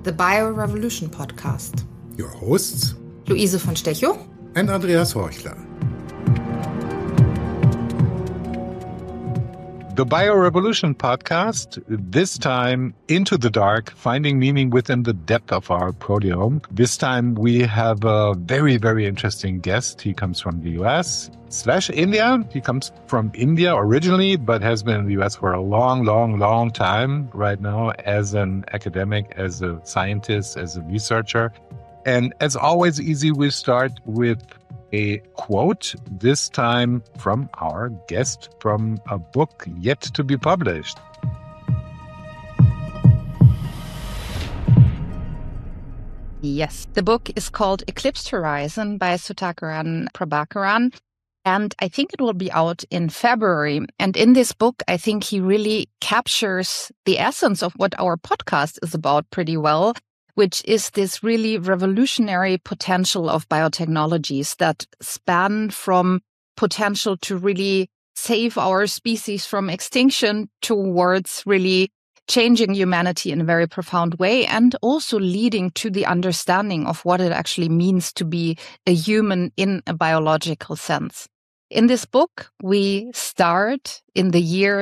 the Bio-Revolution podcast. Your hosts, Luise von Stechow and Andreas Horchler. The Bio-Revolution podcast, this time into the dark, finding meaning within the depth of our proteome. This time we have a very, very interesting guest. He comes from the US/India. He comes from India originally, but has been in the US for a long time right now as an academic, as a scientist, as a researcher. And as always, easy, we start with a quote, this time from our guest from a book yet to be published. Yes, the book is called Eclipsed Horizon by Sudhakaran Prabhakaran, and I think it will be out in February. And in this book, I think he really captures the essence of what our podcast is about pretty well, which is this really revolutionary potential of biotechnologies that span from potential to really save our species from extinction towards really changing humanity in a very profound way, and also leading to the understanding of what it actually means to be a human in a biological sense. In this book, we start in the year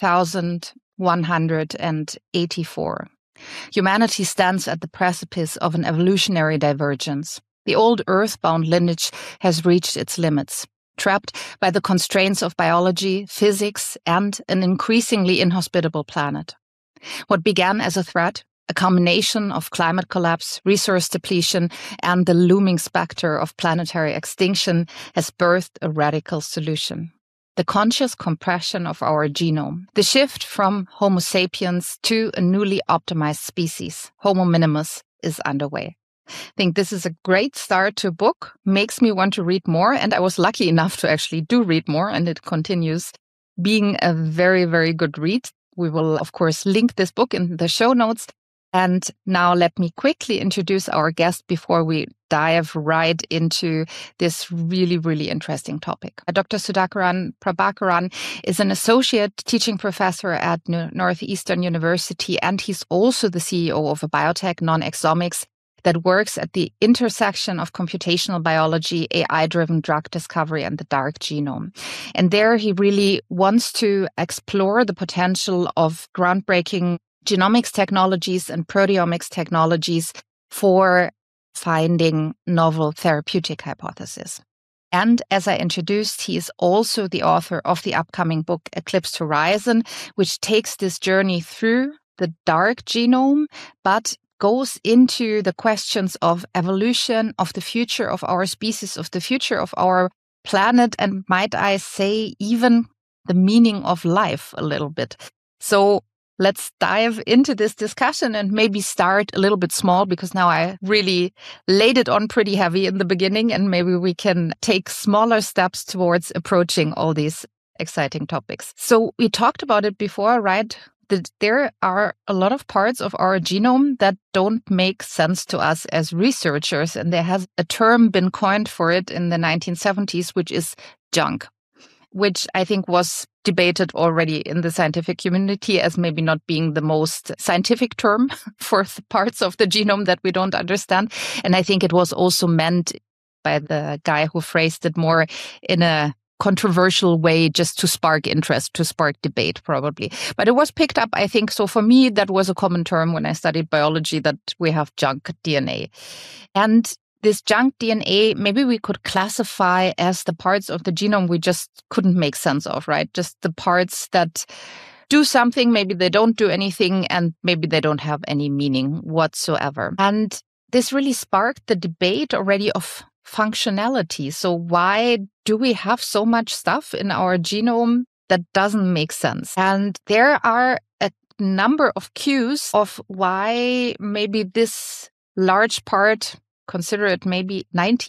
2184. Humanity stands at the precipice of an evolutionary divergence. The old earthbound lineage has reached its limits, trapped by the constraints of biology, physics, and an increasingly inhospitable planet. What began as a threat, a combination of climate collapse, resource depletion, and the looming specter of planetary extinction, has birthed a radical solution. The conscious compression of our genome, the shift from Homo sapiens to a newly optimized species, Homo minimus, is underway. I think this is a great start to a book, makes me want to read more, and I was lucky enough to actually do read more, and it continues being a very, very good read. We will, of course, link this book in the show notes. And now let me quickly introduce our guest before we dive right into this really, really interesting topic. Dr. Sudhakaran Prabhakaran is an associate teaching professor at Northeastern University, and he's also the CEO of a biotech, Non-Exomics, that works at the intersection of computational biology, AI-driven drug discovery, and the dark genome. And there he really wants to explore the potential of groundbreaking genomics technologies and proteomics technologies for finding novel therapeutic hypotheses. And as I introduced, he is also the author of the upcoming book, Eclipsed Horizon, which takes this journey through the dark genome, but goes into the questions of evolution, of the future of our species, of the future of our planet, and might I say, even the meaning of life a little bit. So let's dive into this discussion and maybe start a little bit small, because now I really laid it on pretty heavy in the beginning, and maybe we can take smaller steps towards approaching all these exciting topics. So we talked about it before, right? That there are a lot of parts of our genome that don't make sense to us as researchers, and there has a term been coined for it in the 1970s, which is junk, which I think was debated already in the scientific community as maybe not being the most scientific term for the parts of the genome that we don't understand. And I think it was also meant by the guy who phrased it more in a controversial way, just to spark interest, to spark debate, probably. But it was picked up, I think. So for me, that was a common term when I studied biology, that we have junk DNA. And this junk DNA, maybe we could classify as the parts of the genome we just couldn't make sense of, right? Just the parts that do something, maybe they don't do anything, and maybe they don't have any meaning whatsoever. And this really sparked the debate already of functionality. So why do we have so much stuff in our genome that doesn't make sense? And there are a number of cues of why maybe this large part, consider it maybe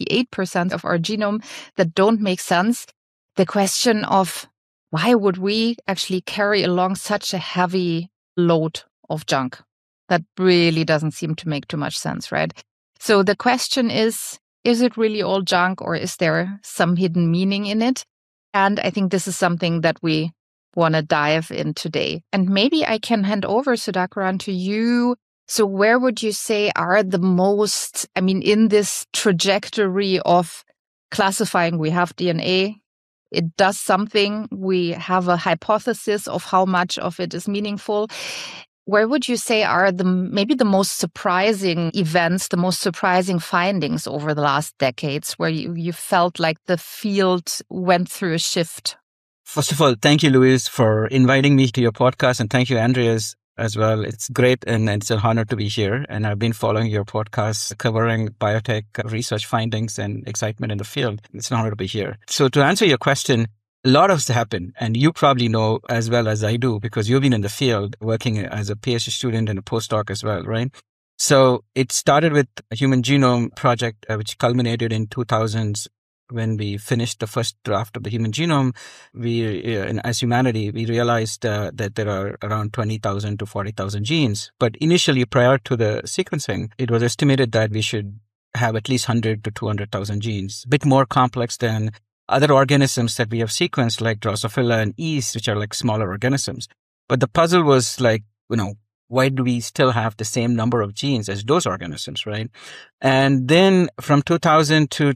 98% of our genome, that don't make sense. The question of why would we actually carry along such a heavy load of junk? That really doesn't seem to make too much sense, right? So the question is it really all junk, or is there some hidden meaning in it? And I think this is something that we want to dive in today. And maybe I can hand over, Sudhakaran, to you So where would you say are the most, in this trajectory of classifying, we have DNA, it does something, we have a hypothesis of how much of it is meaningful. Where would you say are maybe the most surprising events, the most surprising findings over the last decades where you felt like the field went through a shift? First of all, thank you, Louise, for inviting me to your podcast. And thank you, Andreas, as well. It's great and it's an honor to be here. And I've been following your podcast covering biotech research findings and excitement in the field. It's an honor to be here. So to answer your question, a lot has happened, and you probably know as well as I do because you've been in the field working as a PhD student and a postdoc as well, right? So it started with a Human Genome Project, which culminated in 2000s when we finished the first draft of the human genome. As humanity, we realized that there are around 20,000 to 40,000 genes. But initially, prior to the sequencing, it was estimated that we should have at least 100 to 200,000 genes, a bit more complex than other organisms that we have sequenced like Drosophila and yeast, which are like smaller organisms. But the puzzle was like, why do we still have the same number of genes as those organisms, right? And then from 2000 to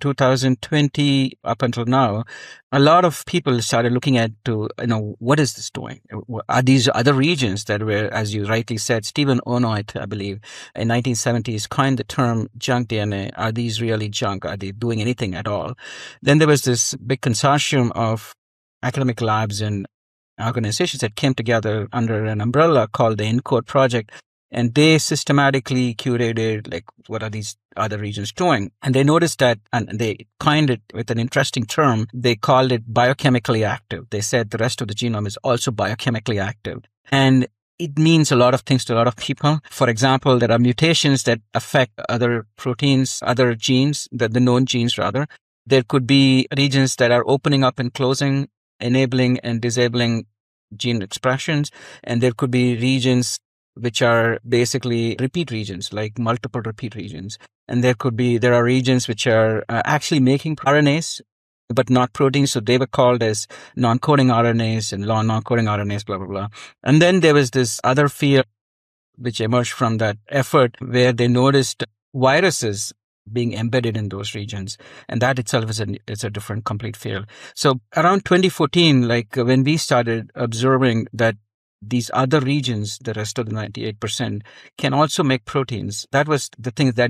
2020 up until now, a lot of people started looking at what is this doing? Are these other regions that were, as you rightly said, Stephen Onoit, I believe, in 1970s coined the term junk DNA. Are these really junk? Are they doing anything at all? Then there was this big consortium of academic labs and organizations that came together under an umbrella called the ENCODE project, and they systematically curated like what are these other regions doing. And they noticed that, and they coined it with an interesting term. They called it biochemically active. They said the rest of the genome is also biochemically active. And it means a lot of things to a lot of people. For example, there are mutations that affect other proteins, other genes, the known genes rather. There could be regions that are opening up and closing, enabling and disabling gene expressions. And there could be regions which are basically repeat regions, like multiple repeat regions. And there are regions which are actually making RNAs, but not proteins. So they were called as non-coding RNAs and non-coding RNAs, blah, blah, blah. And then there was this other field which emerged from that effort where they noticed viruses being embedded in those regions. And that itself is a different complete field. So around 2014, like when we started observing that these other regions, the rest of the 98%, can also make proteins, that was the thing that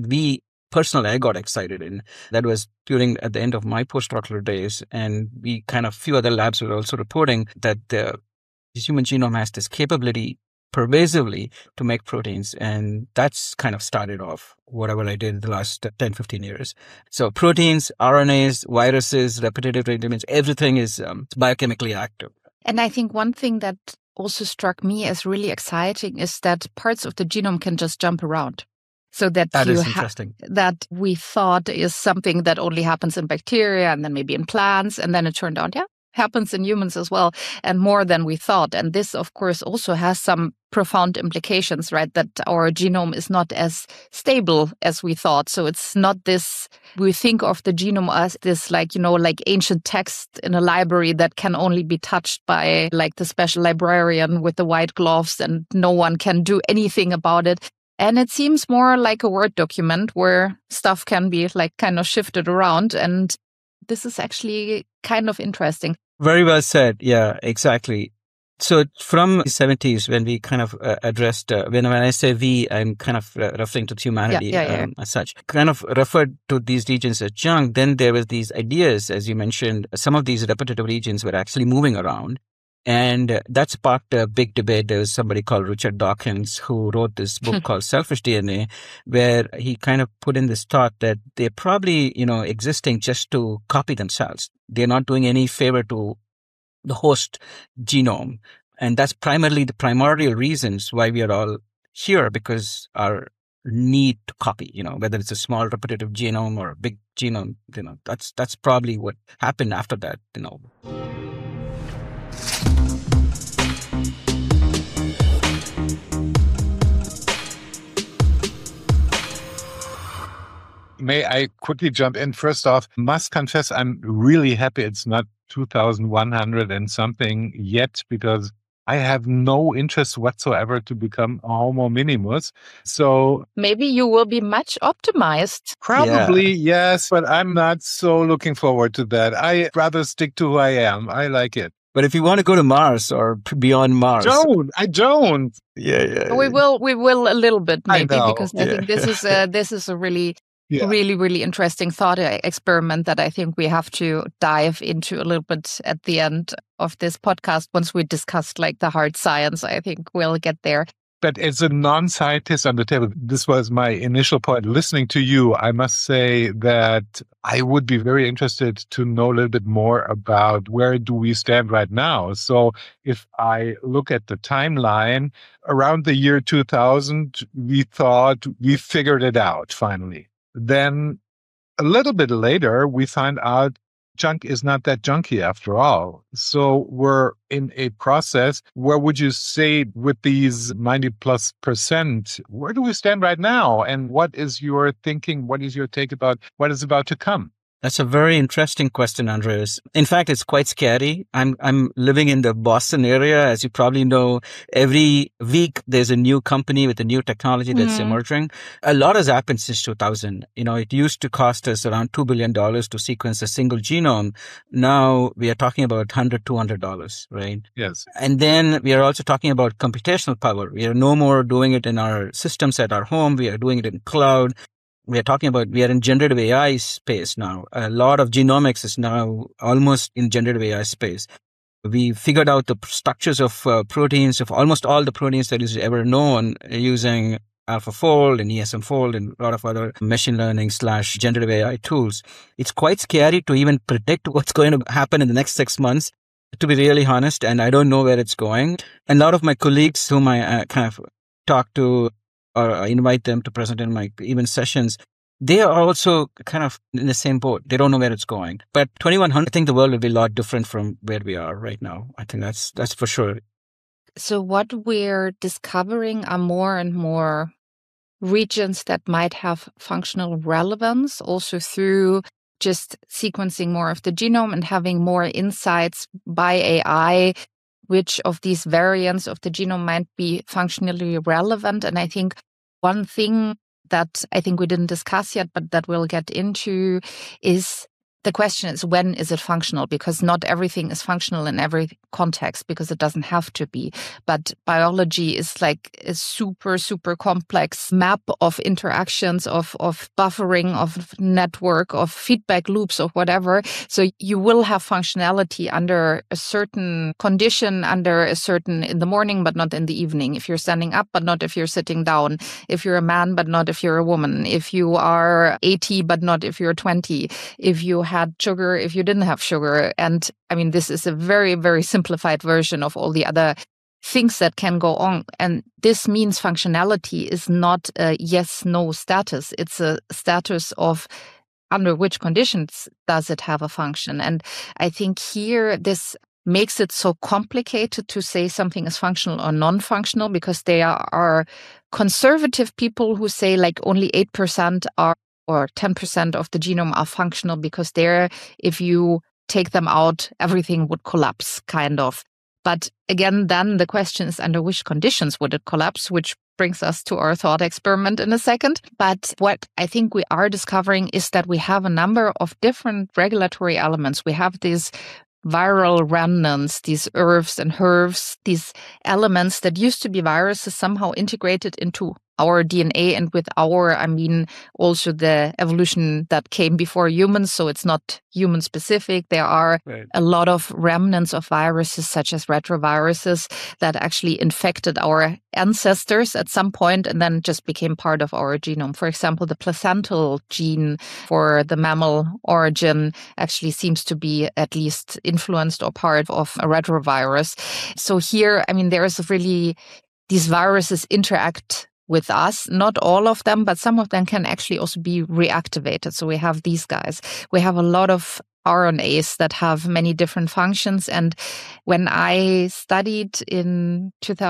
I got excited in. That was at the end of my postdoctoral days. And few other labs were also reporting that the human genome has this capability pervasively to make proteins. And that's kind of started off whatever I did the last 10, 15 years. So proteins, RNAs, viruses, repetitive elements, everything is biochemically active. And I think one thing that also struck me as really exciting is that parts of the genome can just jump around. So that is interesting. That we thought is something that only happens in bacteria and then maybe in plants. And then it turned out, happens in humans as well, and more than we thought. And this, of course, also has some profound implications, right? That our genome is not as stable as we thought. So it's not this, we think of the genome as this like ancient text in a library that can only be touched by like the special librarian with the white gloves and no one can do anything about it. And it seems more like a Word document where stuff can be like kind of shifted around. And this is actually kind of interesting. Very well said. Yeah, exactly. So from the 70s, when we kind of addressed, when I say we, I'm kind of referring to humanity as such, kind of referred to these regions as junk. Then there was these ideas, as you mentioned, some of these repetitive regions were actually moving around. And that sparked a big debate. There was somebody called Richard Dawkins who wrote this book called Selfish DNA, where he kind of put in this thought that they're probably, existing just to copy themselves. They're not doing any favor to the host genome. And that's primarily the primordial reasons why we are all here, because our need to copy, whether it's a small repetitive genome or a big genome, that's probably what happened after that, May I quickly jump in? First off, must confess, I'm really happy it's not 2,100 and something yet, because I have no interest whatsoever to become a homo minimus. So maybe you will be much optimized. probably, yes, but I'm not so looking forward to that. I'd rather stick to who I am. I like it. But if you want to go to Mars or beyond Mars, I don't. Yeah. We will a little bit maybe, because I think Yeah. this is a really Yeah. really interesting thought experiment that I think we have to dive into a little bit at the end of this podcast. Once we discussed like the hard science, I think we'll get there. But as a non-scientist on the table, this was my initial point. Listening to you, I must say that I would be very interested to know a little bit more about where do we stand right now. So if I look at the timeline, around the year 2000, we thought we figured it out finally. Then a little bit later, we find out junk is not that junky after all. So we're in a process. Where would you say with these 90+%, where do we stand right now? And what is your thinking? What is your take about what is about to come? That's a very interesting question, Andreas. In fact, it's quite scary. I'm living in the Boston area. As you probably know, every week there's a new company with a new technology that's emerging. A lot has happened since 2000. It used to cost us around $2 billion to sequence a single genome. Now we are talking about $100, $200, right? Yes. And then we are also talking about computational power. We are no more doing it in our systems at our home. We are doing it in cloud. We are in generative AI space now. A lot of genomics is now almost in generative AI space. We figured out the structures of proteins, of almost all the proteins that is ever known, using AlphaFold and ESMFold and a lot of other machine learning / generative AI tools. It's quite scary to even predict what's going to happen in the next 6 months, to be really honest, and I don't know where it's going. And a lot of my colleagues whom I kind of talk to, or I invite them to present in my even sessions, they are also kind of in the same boat. They don't know where it's going. But 2100, I think the world will be a lot different from where we are right now. I think that's for sure. So what we're discovering are more and more regions that might have functional relevance, also through just sequencing more of the genome and having more insights by AI, which of these variants of the genome might be functionally relevant. And I think one thing that I think we didn't discuss yet, but that we'll get into, is the question is, when is it functional? Because not everything is functional in every context, because it doesn't have to be. But biology is like a super, super complex map of interactions, of buffering, of network, of feedback loops, of whatever. So you will have functionality under a certain condition, in the morning, but not in the evening. If you're standing up, but not if you're sitting down. If you're a man, but not if you're a woman. If you are 80, but not if you're 20. If you had sugar, if you didn't have sugar. And I mean, this is a very, very simplified version of all the other things that can go on. And this means functionality is not a yes-no status. It's a status of under which conditions does it have a function. And I think here this makes it so complicated to say something is functional or non-functional, because there are conservative people who say like only 8% are or 10% of the genome are functional, because if you take them out, everything would collapse, kind of. But again, then the question is, under which conditions would it collapse, which brings us to our thought experiment in a second. But what I think we are discovering is that we have a number of different regulatory elements. We have these viral remnants, these ERVs and HERVs, these elements that used to be viruses somehow integrated into our DNA, and with I mean also the evolution that came before humans, so it's not human specific. There are a lot of remnants of viruses, such as retroviruses, that actually infected our ancestors at some point and then just became part of our genome. For example, the placental gene for the mammal origin actually seems to be at least influenced or part of a retrovirus. So here, I mean, there is really, these viruses interact with us, not all of them, but some of them can actually also be reactivated. So we have these guys. We have a lot of RNAs that have many different functions. And when I studied in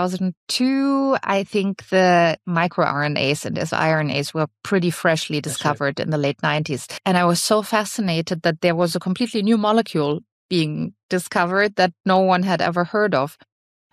2002, I think the microRNAs and siRNAs were pretty freshly discovered in the late 90s. And I was so fascinated that there was a completely new molecule being discovered that no one had ever heard of.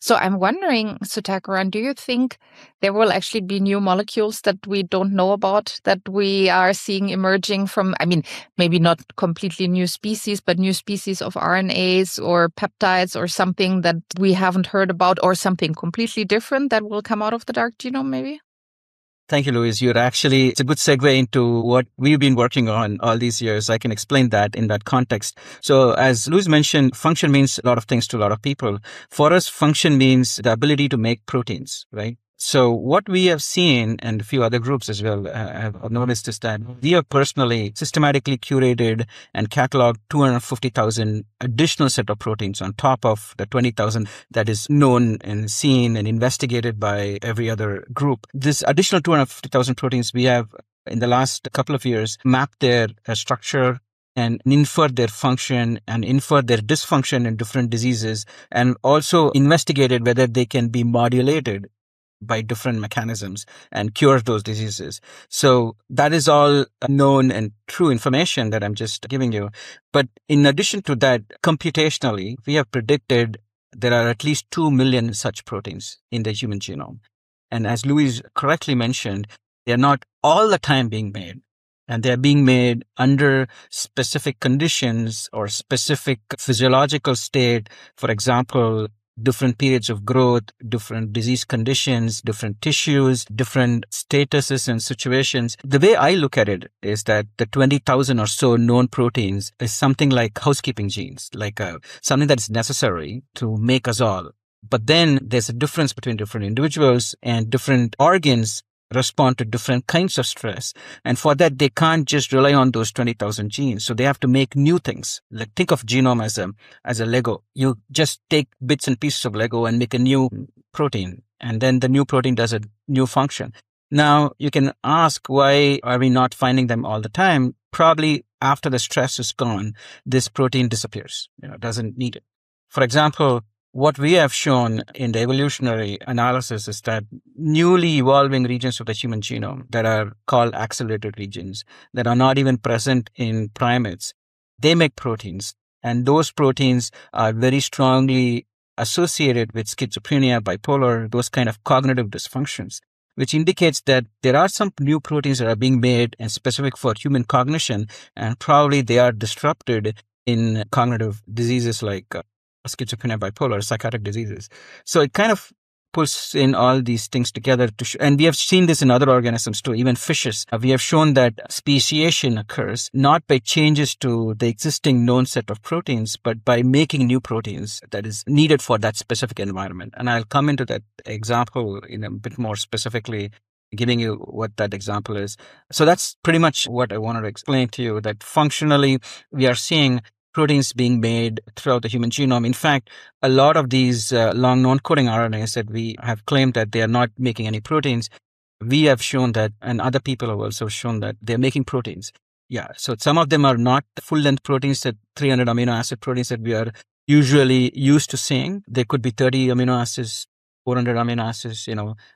So I'm wondering, Sudhakaran, do you think there will actually be new molecules that we don't know about, that we are seeing emerging from, maybe not completely new species, but new species of RNAs or peptides or something that we haven't heard about, or something completely different that will come out of the dark genome maybe? Thank you, Louise. It's a good segue into what we've been working on all these years. I can explain that in that context. So as Louise mentioned, function means a lot of things to a lot of people. For us, function means the ability to make proteins, right? So what we have seen, and a few other groups as well have noticed, is that we have personally systematically curated and cataloged 250,000 additional set of proteins on top of the 20,000 that is known and seen and investigated by every other group. This additional 250,000 proteins, we have in the last couple of years mapped their structure and inferred their function and inferred their dysfunction in different diseases, and also investigated whether they can be modulated by different mechanisms and cure those diseases. So that is all known and true information that I'm just giving you. But in addition to that, computationally, we have predicted there are at least 2 million such proteins in the human genome. And as Louise correctly mentioned, they are not all the time being made. And they're being made under specific conditions or specific physiological state. For example, different periods of growth, different disease conditions, different tissues, different statuses and situations. The way I look at it is that the 20,000 or so known proteins is something like housekeeping genes, like something that is necessary to make us all. But then there's a difference between different individuals, and different organs respond to different kinds of stress. And for that, they can't just rely on those 20,000 genes. So they have to make new things. Like, think of genome as a Lego. You just take bits and pieces of Lego and make a new protein. And then the new protein does a new function. Now, you can ask, why are we not finding them all the time? Probably after the stress is gone, this protein disappears. Doesn't need it. For example, what we have shown in the evolutionary analysis is that newly evolving regions of the human genome that are called accelerated regions, that are not even present in primates, they make proteins. And those proteins are very strongly associated with schizophrenia, bipolar, those kind of cognitive dysfunctions, which indicates that there are some new proteins that are being made and specific for human cognition, and probably they are disrupted in cognitive diseases like schizophrenia, bipolar, psychotic diseases. So it kind of pulls in all these things together and we have seen this in other organisms too, even fishes. We have shown that speciation occurs not by changes to the existing known set of proteins, but by making new proteins that is needed for that specific environment. And I'll come into that example in a bit more specifically, giving you what that example is. So that's pretty much what I wanted to explain to you, that functionally we are seeing proteins being made throughout the human genome. In fact, a lot of these long non-coding RNAs that we have claimed that they are not making any proteins, we have shown that, and other people have also shown that they're making proteins. Yeah, so some of them are not full-length proteins, that 300 amino acid proteins that we are usually used to seeing. They could be 30 amino acids, 400 amino acids,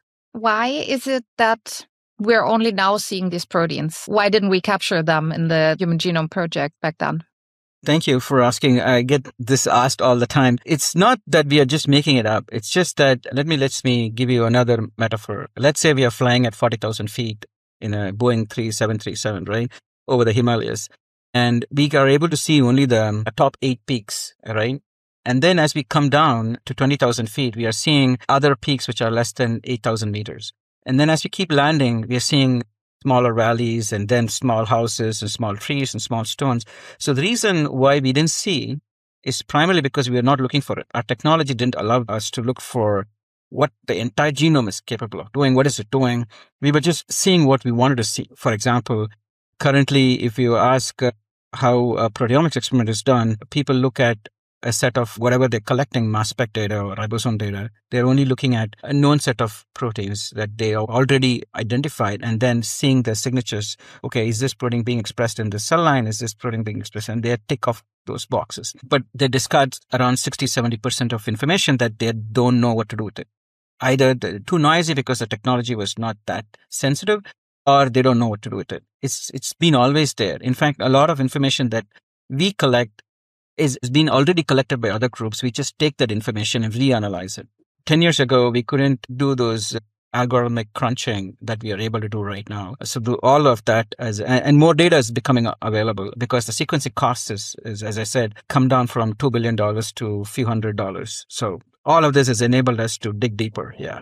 Why is it that we're only now seeing these proteins? Why didn't we capture them in the Human Genome Project back then? Thank you for asking. I get this asked all the time. It's not that we are just making it up. It's just that, let me give you another metaphor. Let's say we are flying at 40,000 feet in a Boeing 737, right, over the Himalayas. And we are able to see only the top 8 peaks, right? And then as we come down to 20,000 feet, we are seeing other peaks which are less than 8,000 meters. And then as we keep landing, we are seeing smaller valleys and then small houses and small trees and small stones. So the reason why we didn't see is primarily because we are not looking for it. Our technology didn't allow us to look for what the entire genome is capable of doing. What is it doing? We were just seeing what we wanted to see. For example, currently, if you ask how a proteomics experiment is done, people look at a set of whatever they're collecting, mass spec data or ribosome data. They're only looking at a known set of proteins that they have already identified and then seeing the signatures. Okay, is this protein being expressed in the cell line? Is this protein being expressed? And they tick off those boxes. But they discard around 60-70% of information that they don't know what to do with it. Either they're too noisy because the technology was not that sensitive, or they don't know what to do with it. It's been always there. In fact, a lot of information that we collect is being already collected by other groups. We just take that information and reanalyze it 10 years ago, we couldn't do those algorithmic crunching that we are able to do right now. So do all of that and more data is becoming available because the sequencing cost is, as I said, come down from $2 billion to a few $100s. So all of this has enabled us to dig deeper. Yeah.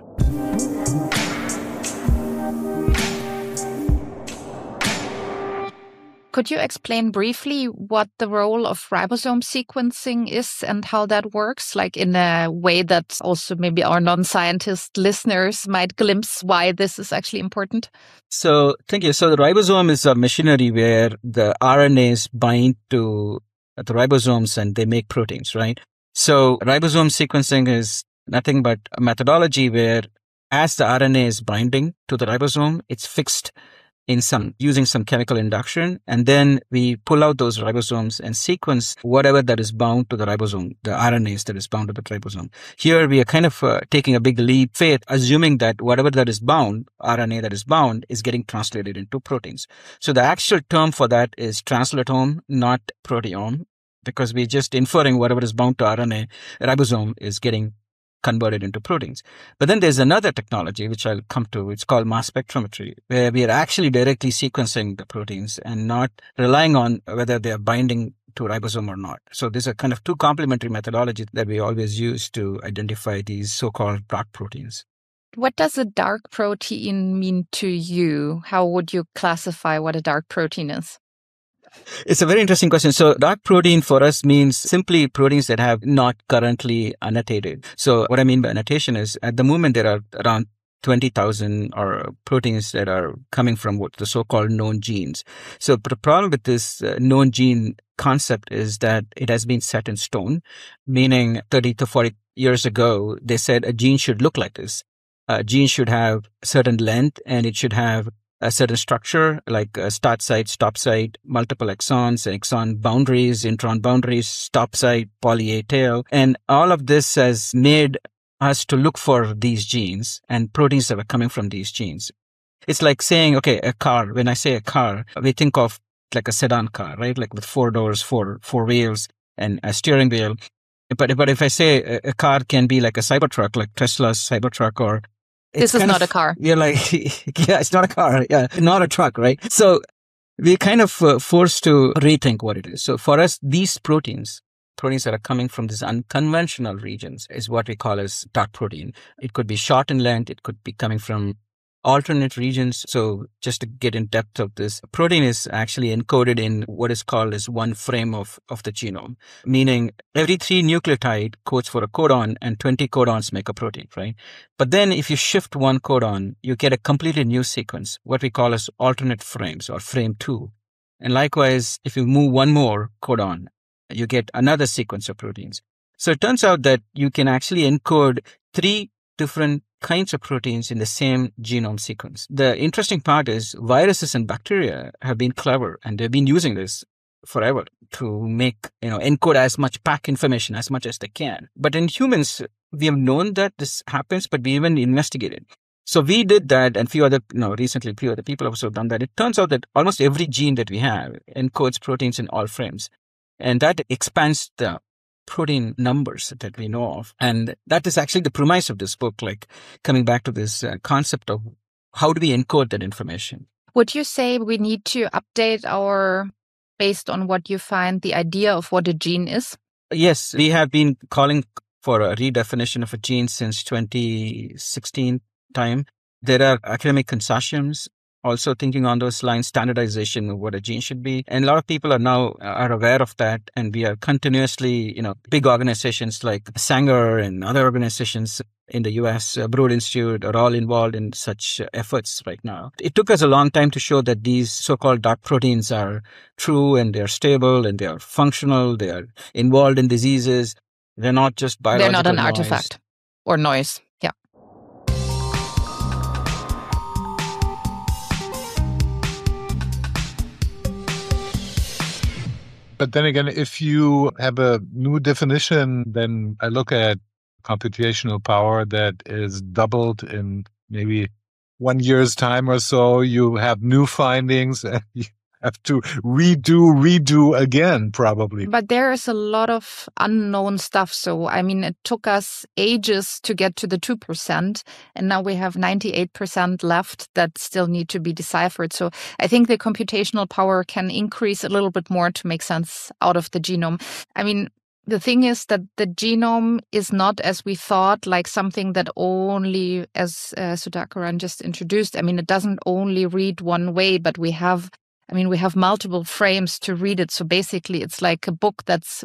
Could you explain briefly what the role of ribosome sequencing is and how that works, like in a way that also maybe our non-scientist listeners might glimpse why this is actually important? So thank you. So the ribosome is a machinery where the RNAs bind to the ribosomes and they make proteins, right? So ribosome sequencing is nothing but a methodology where as the RNA is binding to the ribosome, it's fixed using some chemical induction, and then we pull out those ribosomes and sequence whatever that is bound to the ribosome, the RNAs that is bound to the ribosome. Here we are kind of taking a big leap of faith, assuming that whatever that is bound, RNA that is bound, is getting translated into proteins. So the actual term for that is translatome, not proteome, because we're just inferring whatever is bound to RNA, ribosome is getting converted into proteins. But then there's another technology, which I'll come to. It's called mass spectrometry, where we are actually directly sequencing the proteins and not relying on whether they are binding to ribosome or not. So these are kind of two complementary methodologies that we always use to identify these so-called dark proteins. What does a dark protein mean to you? How would you classify what a dark protein is? It's a very interesting question. So dark protein for us means simply proteins that have not currently annotated. So what I mean by annotation is at the moment there are around 20,000 or proteins that are coming from what the so-called known genes. So the problem with this known gene concept is that it has been set in stone, meaning 30 to 40 years ago, they said a gene should look like this. A gene should have a certain length and it should have a certain structure like a start site, stop site, multiple exons, exon boundaries, intron boundaries, stop site, poly A tail. And all of this has made us to look for these genes and proteins that are coming from these genes. It's like saying, okay, a car. When I say a car, we think of like a sedan car, right? Like with 4 doors, four wheels and a steering wheel. But if I say a car can be like a Cybertruck, like Tesla's Cybertruck, or this is not a car. You're like, yeah, it's not a car. Yeah, not a truck, right? So we're kind of forced to rethink what it is. So for us, these proteins that are coming from these unconventional regions is what we call as dark protein. It could be short in length. It could be coming from alternate regions. So just to get in depth of this, protein is actually encoded in what is called as one frame of the genome, meaning every 3 nucleotide codes for a codon and 20 codons make a protein, right? But then if you shift one codon, you get a completely new sequence, what we call as alternate frames or frame 2. And likewise, if you move one more codon, you get another sequence of proteins. So it turns out that you can actually encode 3 different kinds of proteins in the same genome sequence. The interesting part is viruses and bacteria have been clever and they've been using this forever to make, encode as much pack information as much as they can. But in humans, we have known that this happens, but we haven't investigated. So we did that, and recently a few other people have also done that. It turns out that almost every gene that we have encodes proteins in all frames. And that expands the protein numbers that we know of. And that is actually the premise of this book, like coming back to this concept of how do we encode that information. Would you say we need to update based on what you find, the idea of what a gene is? Yes, we have been calling for a redefinition of a gene since 2016 time. There are academic consortiums also thinking on those lines, standardization of what a gene should be. And a lot of people are aware of that. And we are continuously, big organizations like Sanger and other organizations in the US, Broad Institute, are all involved in such efforts right now. It took us a long time to show that these so-called dark proteins are true and they're stable and they are functional. They are involved in diseases. They're not just biological They're not an noise. artifact or noise. Yeah. But then again, if you have a new definition, then I look at computational power that is doubled in maybe 1 year's time or so. You have new findings. have to redo again, probably. But there is a lot of unknown stuff. So, I mean, it took us ages to get to the 2%, and now we have 98% left that still need to be deciphered. So I think the computational power can increase a little bit more to make sense out of the genome. I mean, the thing is that the genome is not, as we thought, like something that only, as Sudhakaran just introduced, I mean, it doesn't only read one way, but we have multiple frames to read it. So basically, it's like a book that's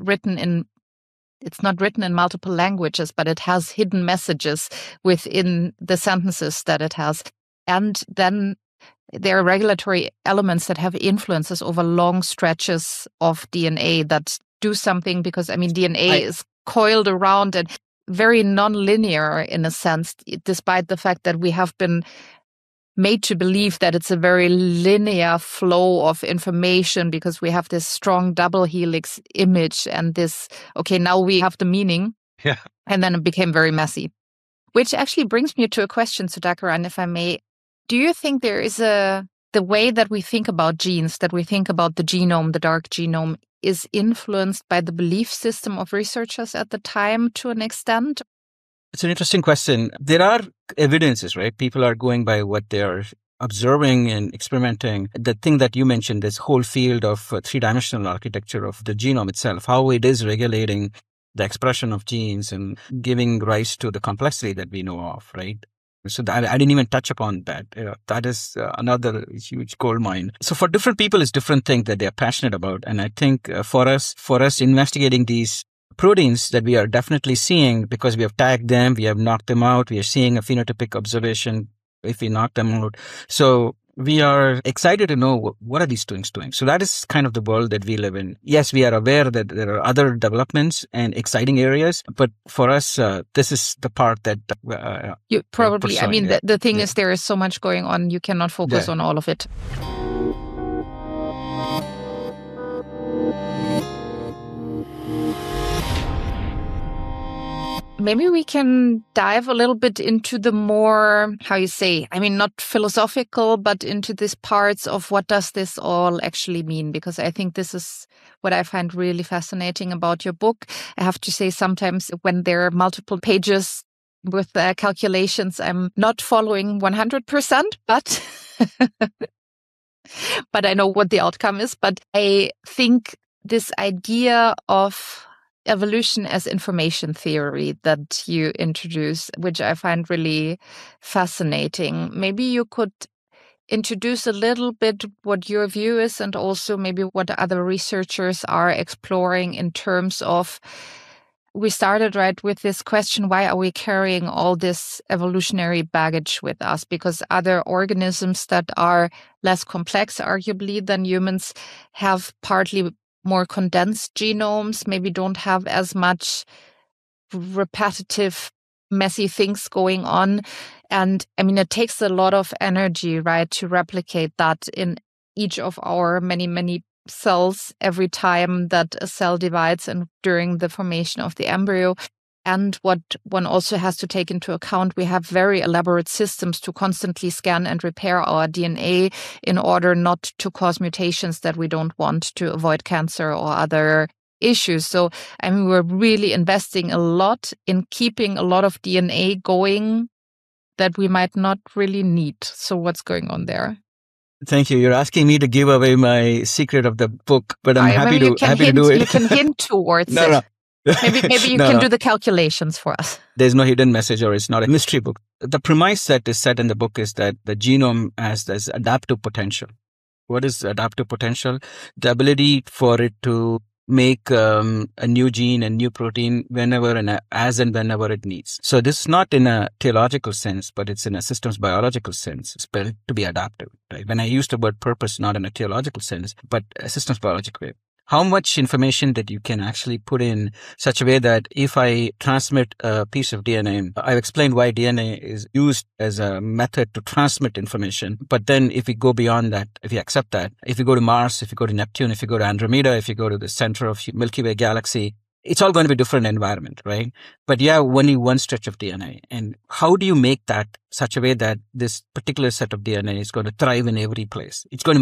it's not written in multiple languages, but it has hidden messages within the sentences that it has. And then there are regulatory elements that have influences over long stretches of DNA that do something, because, I mean, DNA is coiled around and very non-linear in a sense, despite the fact that we have been made to believe that it's a very linear flow of information because we have this strong double helix image and this, okay, now we have the meaning. Yeah. And then it became very messy. Which actually brings me to a question, Sudhakaran, if I may. Do you think there is the way that we think about genes, that we think about the genome, the dark genome, is influenced by the belief system of researchers at the time to an extent? It's an interesting question. There are evidences, right? People are going by what they're observing and experimenting. The thing that you mentioned, this whole field of three-dimensional architecture of the genome itself, how it is regulating the expression of genes and giving rise to the complexity that we know of, right? So I didn't even touch upon that. That is another huge gold mine. So for different people, it's different things that they're passionate about. And I think for us investigating these proteins that we are definitely seeing, because we have tagged them, we have knocked them out, we are seeing a phenotypic observation if we knock them out. So we are excited to know what are these things doing. So that is kind of the world that we live in. Yes, we are aware that there are other developments and exciting areas, but for us, this is the part that you probably, I mean, the thing is, there is so much going on, you cannot focus on all of it. Maybe we can dive a little bit into the more, not philosophical, but into these parts of what does this all actually mean? Because I think this is what I find really fascinating about your book. I have to say, sometimes when there are multiple pages with calculations, I'm not following 100%, but but I know what the outcome is. But I think this idea of evolution as information theory that you introduce, which I find really fascinating. Maybe you could introduce a little bit what your view is, and also maybe what other researchers are exploring in terms of, we started right with this question, why are we carrying all this evolutionary baggage with us? Because other organisms that are less complex, arguably, than humans have partly more condensed genomes, maybe don't have as much repetitive, messy things going on. And I mean, it takes a lot of energy, right, to replicate that in each of our many, many cells every time that a cell divides and during the formation of the embryo. And what one also has to take into account, we have very elaborate systems to constantly scan and repair our DNA in order not to cause mutations that we don't want, to avoid cancer or other issues. So, I mean, we're really investing a lot in keeping a lot of DNA going that we might not really need. So what's going on there? Thank you. You're asking me to give away my secret of the book, but I'm happy to do it. You can hint towards it. No. Maybe you can do the calculations for us. There's no hidden message, or it's not a mystery book. The premise that is set in the book is that the genome has this adaptive potential. What is adaptive potential? The ability for it to make a new gene and new protein whenever and as and whenever it needs. So this is not in a theological sense, but it's in a systems biological sense. It's built to be adaptive. Right? When I use the word purpose, not in a theological sense, but a systems biological way. How much information that you can actually put in such a way that if I transmit a piece of DNA, I've explained why DNA is used as a method to transmit information. But then if we go beyond that, if you accept that, if you go to Mars, if you go to Neptune, if you go to Andromeda, if you go to the center of Milky Way galaxy, it's all going to be different environment, right? But you have only one stretch of DNA. And how do you make that such a way that this particular set of DNA is going to thrive in every place? It's going to make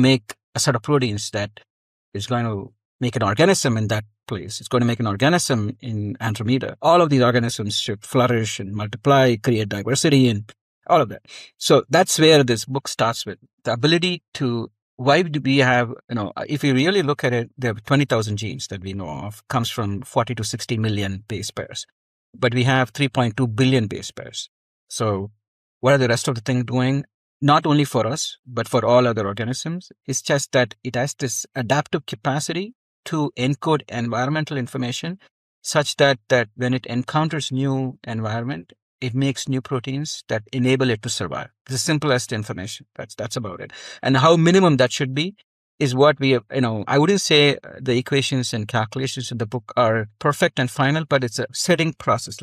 a set of proteins that is going to make an organism in that place. It's going to make an organism in Andromeda. All of these organisms should flourish and multiply, create diversity and all of that. So that's where this book starts with. The ability to, why do we have, if you really look at it, there are 20,000 genes that we know of, comes from 40 to 60 million base pairs. But we have 3.2 billion base pairs. So what are the rest of the thing doing? Not only for us, but for all other organisms. It's just that it has this adaptive capacity to encode environmental information such that when it encounters new environment, it makes new proteins that enable it to survive. It's the simplest information. That's about it. And how minimum that should be is what we have, I wouldn't say the equations and calculations in the book are perfect and final, but it's a setting process.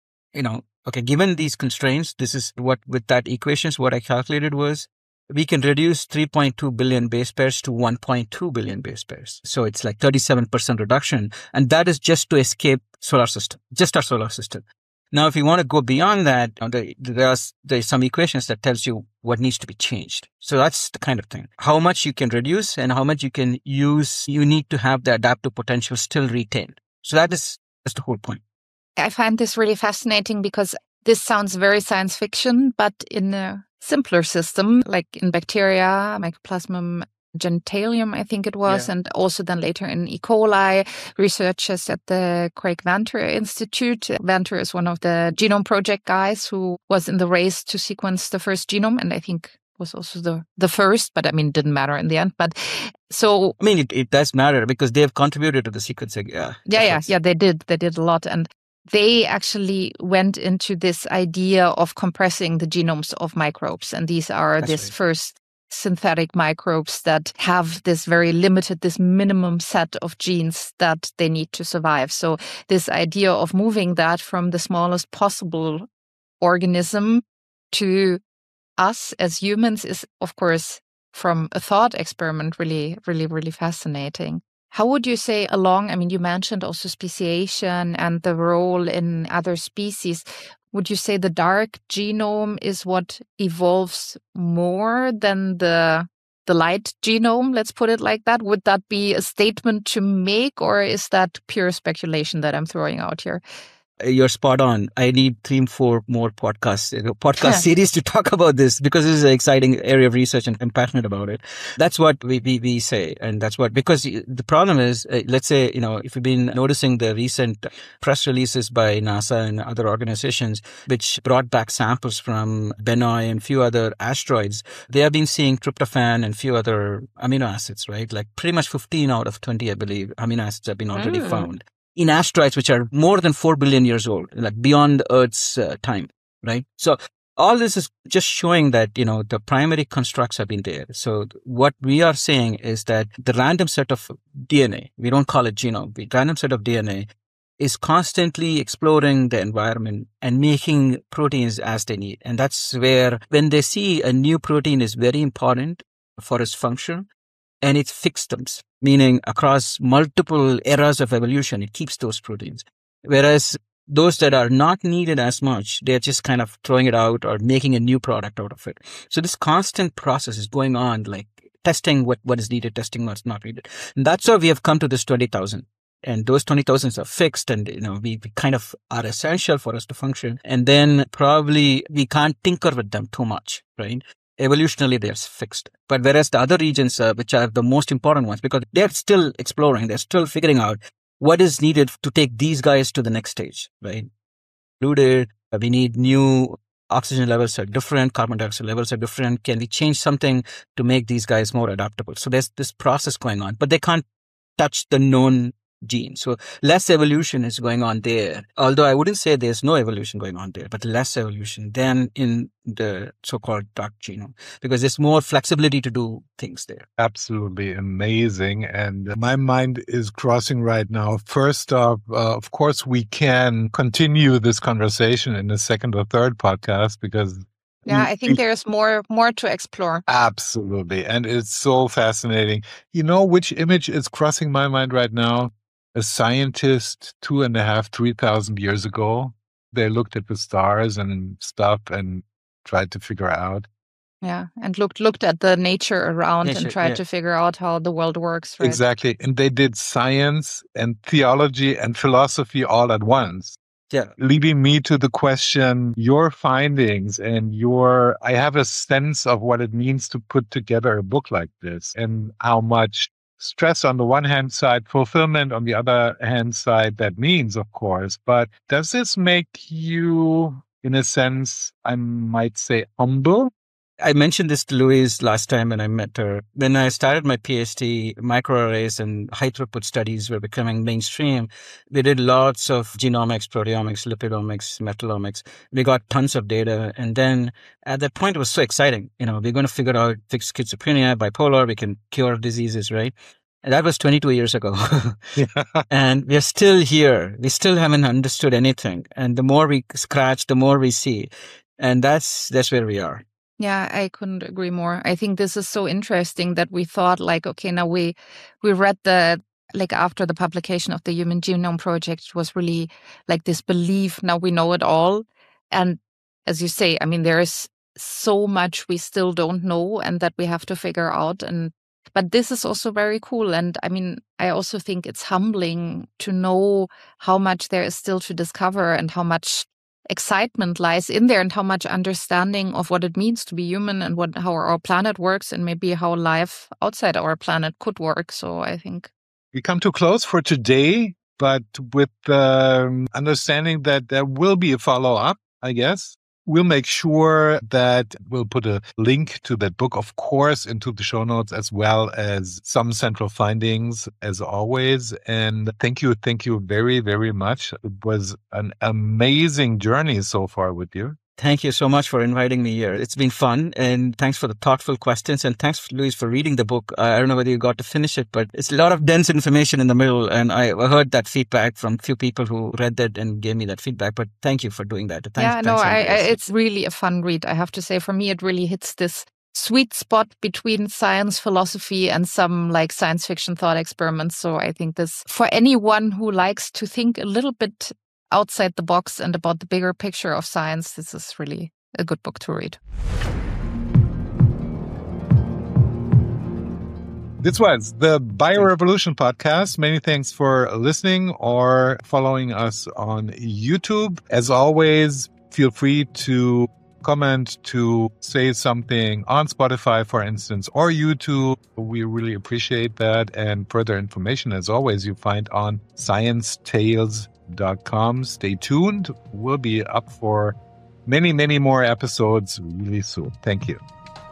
Okay, given these constraints, this is what, with that equations, what I calculated was we can reduce 3.2 billion base pairs to 1.2 billion base pairs. So it's like 37% reduction. And that is just to escape solar system, just our solar system. Now, if you want to go beyond that, there's some equations that tells you what needs to be changed. So that's the kind of thing. How much you can reduce and how much you can use, you need to have the adaptive potential still retained. So that's the whole point. I find this really fascinating because this sounds very science fiction, but in a simpler system, like in bacteria, Mycoplasma genitalium, I think it was, and also then later in E. coli, researchers at the Craig Venter Institute. Venter is one of the Genome Project guys who was in the race to sequence the first genome, and I think was also the first, but it didn't matter in the end. But so... it does matter because they have contributed to the sequencing. Yeah, they did. They did a lot. And they actually went into this idea of compressing the genomes of microbes. And these are first synthetic microbes that have this very limited, this minimum set of genes that they need to survive. So this idea of moving that from the smallest possible organism to us as humans is, of course, from a thought experiment, really, really, really fascinating. How would you say you mentioned also speciation and the role in other species. Would you say the dark genome is what evolves more than the light genome? Let's put it like that. Would that be a statement to make, or is that pure speculation that I'm throwing out here? You're spot on. I need 3-4 more podcast series to talk about this because this is an exciting area of research and I'm passionate about it. That's what we say. And that's because the problem is, let's say, if you've been noticing the recent press releases by NASA and other organizations, which brought back samples from Bennu and a few other asteroids, they have been seeing tryptophan and a few other amino acids, right? Like pretty much 15 out of 20, I believe, amino acids have been already found in asteroids, which are more than 4 billion years old, like beyond Earth's time, right? So all this is just showing that, the primary constructs have been there. So what we are saying is that the random set of DNA, we don't call it genome, the random set of DNA is constantly exploring the environment and making proteins as they need. And that's where when they see a new protein is very important for its function, and it fixed them, meaning across multiple eras of evolution, it keeps those proteins. Whereas those that are not needed as much, they're just kind of throwing it out or making a new product out of it. So this constant process is going on, like testing what is needed, testing what's not needed. And that's how we have come to this 20,000. And those 20,000s are fixed and, we kind of are essential for us to function. And then probably we can't tinker with them too much, right? Evolutionally, they're fixed. But whereas the other regions, which are the most important ones, because they're still exploring, they're still figuring out what is needed to take these guys to the next stage, right? We need new oxygen levels are different, carbon dioxide levels are different. Can we change something to make these guys more adaptable? So there's this process going on, but they can't touch the known gene. So less evolution is going on there. Although I wouldn't say there's no evolution going on there, but less evolution than in the so-called dark genome because there's more flexibility to do things there. Absolutely amazing. And my mind is crossing right now. First off, of course, we can continue this conversation in a second or third podcast because I think there's more to explore. Absolutely. And it's so fascinating. Which image is crossing my mind right now? A scientist 2,500-3,000 years ago, they looked at the stars and stuff and tried to figure out Yeah, and looked at the nature around and tried to figure out how the world works, right? Exactly. And they did science and theology and philosophy all at once. Yeah. Leading me to the question, your findings and I have a sense of what it means to put together a book like this and how much stress on the one hand side, fulfillment on the other hand side that means, of course. But does this make you, in a sense, I might say, humble? I mentioned this to Louise last time when I met her. When I started my PhD, microarrays and high throughput studies were becoming mainstream. We did lots of genomics, proteomics, lipidomics, metabolomics. We got tons of data. And then at that point, it was so exciting. We're going to figure out, fix schizophrenia, bipolar, we can cure diseases, right? And that was 22 years ago. And we're still here. We still haven't understood anything. And the more we scratch, the more we see. And that's where we are. Yeah, I couldn't agree more. I think this is so interesting that we thought okay, now we read after the publication of the Human Genome Project, it was really this belief, now we know it all. And as you say, there is so much we still don't know and that we have to figure out. But this is also very cool. And I also think it's humbling to know how much there is still to discover and how much excitement lies in there and how much understanding of what it means to be human and how our planet works and maybe how life outside our planet could work. So I think we come to close for today, but with the understanding that there will be a follow-up, I guess. We'll make sure that we'll put a link to that book, of course, into the show notes, as well as some central findings, as always. And thank you very, very much. It was an amazing journey so far with you. Thank you so much for inviting me here. It's been fun, and thanks for the thoughtful questions, and thanks, Louise, for reading the book. I don't know whether you got to finish it, but it's a lot of dense information in the middle, and I heard that feedback from a few people who read that and gave me that feedback, but thank you for doing that. It's really a fun read, I have to say. For me, it really hits this sweet spot between science, philosophy, and some science fiction thought experiments. So I think this, for anyone who likes to think a little bit outside the box and about the bigger picture of science, this is really a good book to read. This was the Biorevolution podcast. Many thanks for listening or following us on YouTube. As always, feel free to comment, to say something on Spotify, for instance, or YouTube. We really appreciate that. And further information, as always, you find on sciencetales.com. Stay tuned. We'll be up for many, many more episodes really soon. Thank you.